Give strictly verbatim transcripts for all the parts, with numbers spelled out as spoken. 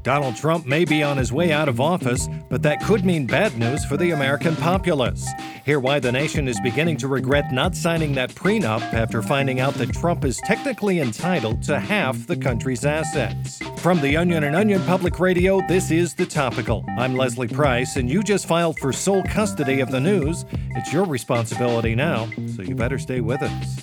Donald Trump may be on his way out of office, but that could mean bad news for the American populace. Hear why the nation is beginning to regret not signing that prenup after finding out that Trump is technically entitled to half the country's assets. From The Onion and Onion Public Radio, this is The Topical. I'm Leslie Price, and you just filed for sole custody of the news. It's your responsibility now, so you better stay with us.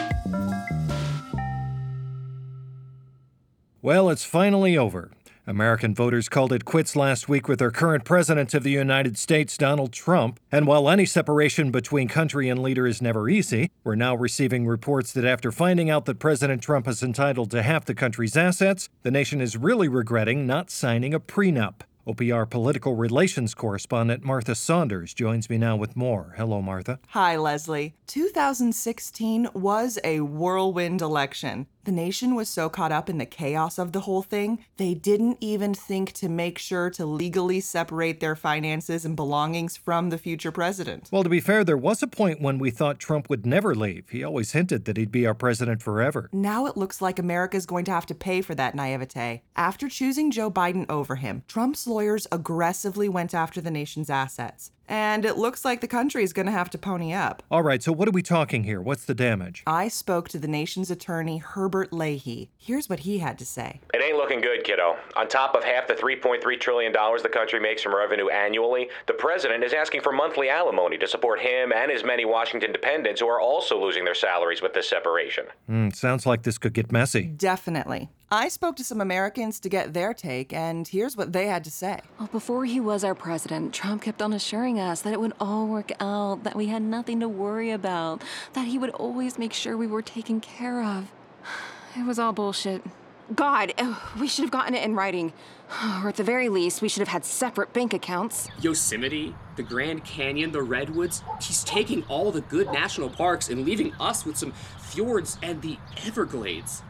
Well, it's finally over. American voters called it quits last week with our current president of the United States, Donald Trump. And while any separation between country and leader is never easy, we're now receiving reports that after finding out that President Trump is entitled to half the country's assets, the nation is really regretting not signing a prenup. O P R political relations correspondent Martha Saunders joins me now with more. Hello, Martha. Hi, Leslie. two thousand sixteen was a whirlwind election. The nation was so caught up in the chaos of the whole thing, they didn't even think to make sure to legally separate their finances and belongings from the future president. Well, to be fair, there was a point when we thought Trump would never leave. He always hinted that he'd be our president forever. Now it looks like America's going to have to pay for that naivete. After choosing Joe Biden over him, Trump's lawyers aggressively went after the nation's assets. And it looks like the country is going to have to pony up. All right, so what are we talking here? What's the damage? I spoke to the nation's attorney, Herbert Leahy. Here's what he had to say. It ain't looking good, kiddo. On top of half the three point three trillion dollars the country makes from revenue annually, the president is asking for monthly alimony to support him and his many Washington dependents who are also losing their salaries with this separation. Mm, sounds like this could get messy. Definitely. I spoke to some Americans to get their take, and here's what they had to say. Well, before he was our president, Trump kept on assuring us that it would all work out, that we had nothing to worry about, that he would always make sure we were taken care of. It was all bullshit. God, we should have gotten it in writing. Or at the very least, we should have had separate bank accounts. Yosemite, the Grand Canyon, the Redwoods. He's taking all the good national parks and leaving us with some fjords and the Everglades.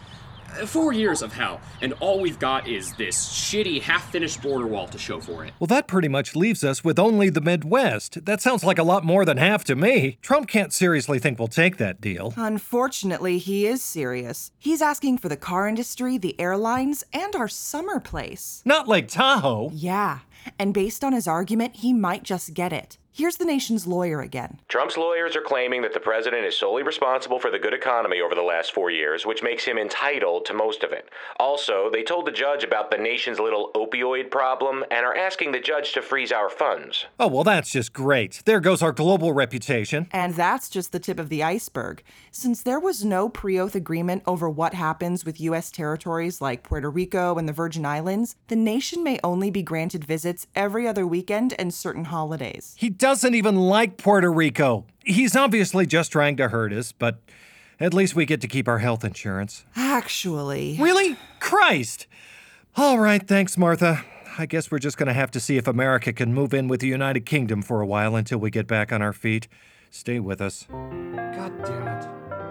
Four years of hell, and all we've got is this shitty, half-finished border wall to show for it. Well, that pretty much leaves us with only the Midwest. That sounds like a lot more than half to me. Trump can't seriously think we'll take that deal. Unfortunately, he is serious. He's asking for the car industry, the airlines, and our summer place. Not Lake Tahoe. Yeah, and based on his argument, he might just get it. Here's the nation's lawyer again. Trump's lawyers are claiming that the president is solely responsible for the good economy over the last four years, which makes him entitled to most of it. Also, they told the judge about the nation's little opioid problem and are asking the judge to freeze our funds. Oh, well, that's just great. There goes our global reputation. And that's just the tip of the iceberg. Since there was no pre-oath agreement over what happens with U S territories like Puerto Rico and the Virgin Islands, the nation may only be granted visits every other weekend and certain holidays. He doesn't even like Puerto Rico. He's obviously just trying to hurt us, but at least we get to keep our health insurance. Actually... Really? Christ! All right, thanks, Martha. I guess we're just going to have to see if America can move in with the United Kingdom for a while until we get back on our feet. Stay with us. God damn it.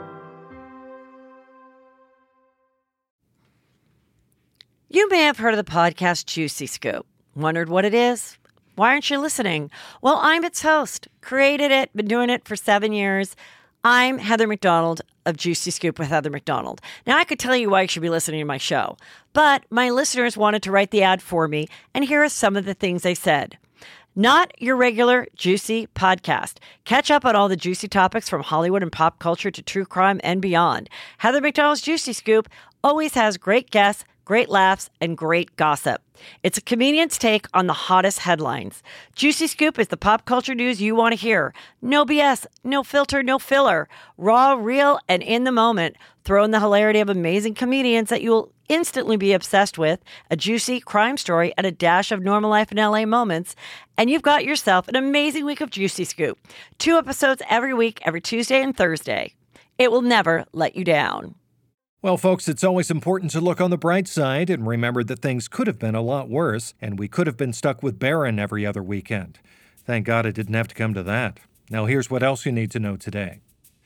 You may have heard of the podcast Juicy Scoop. Wondered what it is? Why aren't you listening? Well, I'm its host. Created it, been doing it for seven years. I'm Heather McDonald of Juicy Scoop with Heather McDonald. Now, I could tell you why you should be listening to my show, but my listeners wanted to write the ad for me, and here are some of the things they said. Not your regular juicy podcast. Catch up on all the juicy topics from Hollywood and pop culture to true crime and beyond. Heather McDonald's Juicy Scoop always has great guests, great laughs, and great gossip. It's a comedian's take on the hottest headlines. Juicy Scoop is the pop culture news you want to hear. No B S, no filter, no filler. Raw, real, and in the moment. Throw in the hilarity of amazing comedians that you'll instantly be obsessed with, a juicy crime story, and a dash of normal life in L A moments, and you've got yourself an amazing week of Juicy Scoop. Two episodes every week, every Tuesday and Thursday. It will never let you down. Well, folks, it's always important to look on the bright side and remember that things could have been a lot worse, and we could have been stuck with Barron every other weekend. Thank God it didn't have to come to that. Now here's what else you need to know today.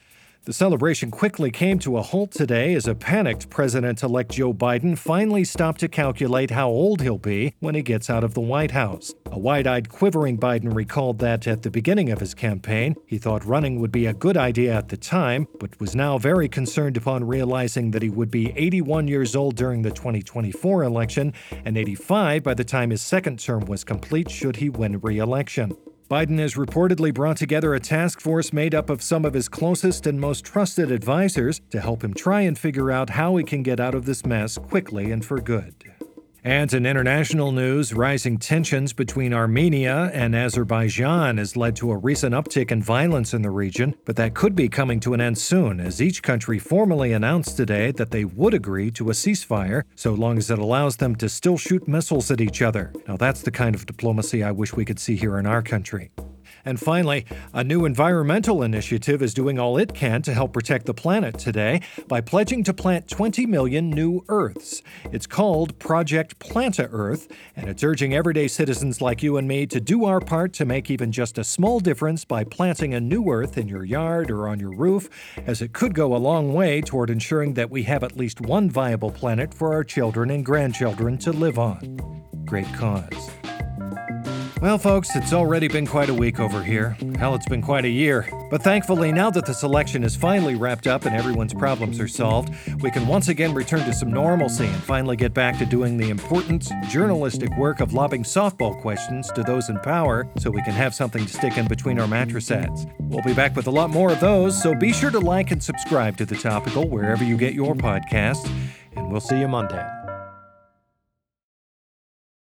The celebration quickly came to a halt today as a panicked President-elect Joe Biden finally stopped to calculate how old he'll be when he gets out of the White House. A wide-eyed, quivering Biden recalled that at the beginning of his campaign, he thought running would be a good idea at the time, but was now very concerned upon realizing that he would be eighty-one years old during the twenty twenty-four election and eighty-five by the time his second term was complete should he win re-election. Biden has reportedly brought together a task force made up of some of his closest and most trusted advisors to help him try and figure out how he can get out of this mess quickly and for good. And in international news, rising tensions between Armenia and Azerbaijan has led to a recent uptick in violence in the region, but that could be coming to an end soon as each country formally announced today that they would agree to a ceasefire so long as it allows them to still shoot missiles at each other. Now that's the kind of diplomacy I wish we could see here in our country. And finally, a new environmental initiative is doing all it can to help protect the planet today by pledging to plant twenty million new Earths. It's called Project Plant-A-Earth, and it's urging everyday citizens like you and me to do our part to make even just a small difference by planting a new Earth in your yard or on your roof, as it could go a long way toward ensuring that we have at least one viable planet for our children and grandchildren to live on. Great cause. Well, folks, it's already been quite a week over here. Hell, it's been quite a year. But thankfully, now that this election is finally wrapped up and everyone's problems are solved, we can once again return to some normalcy and finally get back to doing the important journalistic work of lobbing softball questions to those in power so we can have something to stick in between our mattress ads. We'll be back with a lot more of those, so be sure to like and subscribe to The Topical wherever you get your podcasts, and we'll see you Monday.